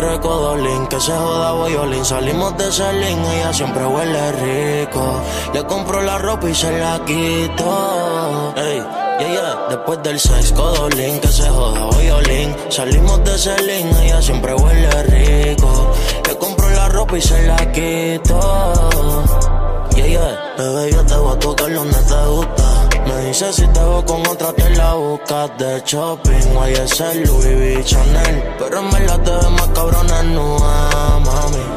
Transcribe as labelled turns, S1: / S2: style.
S1: quiere codolín, que se joda violín. Salimos de ese link, ella siempre huele rico. Le compro la ropa y se la quito. Ey, después del sex, codolín, que se joda violín. Salimos de ese link, ella siempre huele rico. Le compro la ropa y se la quito. Bebé, yo te voy a tocar donde te gusta. Me dice si te veo con otra te la buscas. De shopping, YSL, Louis V, Chanel. Pero en verdad te ves más cabrona en Nua, mami.